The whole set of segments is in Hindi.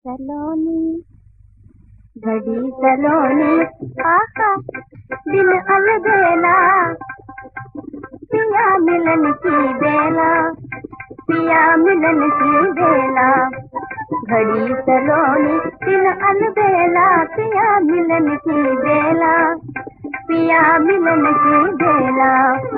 सलोनी घड़ी सलोनी आका दिन अलबेला, पिया मिलन की बेला, पिया मिलन की बेला। घड़ी सलोनी दिन अलबेला, पिया मिलन की बेला, पिया मिलन की बेला।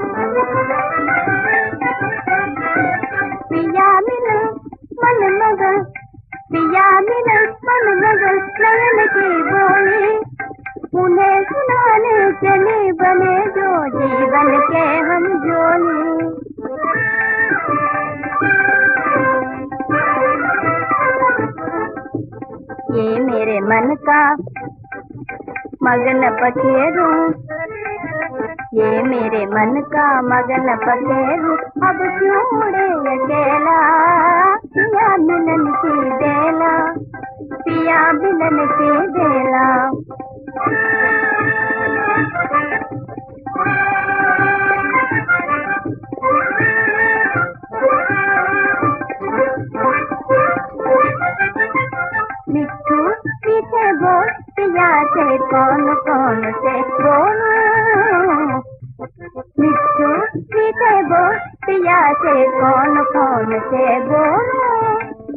पिया मिलन मन मगन, पिया मिलन मन मगन, नयन की बोली उन्हें सुनाने चले, बने जो जीवन के हम जोली। ये मेरे मन का मगन पखेरू, ये मेरे मन का मगन पखेरू, अब क्यों उड़े अकेला, पिया मिलन की बेला, पिया मिलन की बेला। मिट्ठू मीठे बोल पिया से कौन कौन से बोलूं, मिट्ठू मीठे बोल पिया से कौन कौन से बोलूं।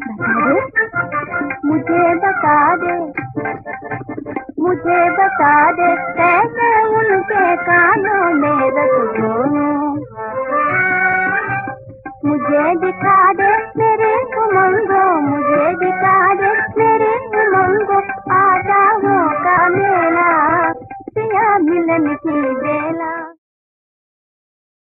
मुझे बता दे, मुझे बता दे, कैसे उनके कानों में रख दूं। मुझे दिखा दे मेरे उमंगों, मुझे दिखा दे मेरे उमंगों, आशाओं का मेला, पिया मिलन की बेला।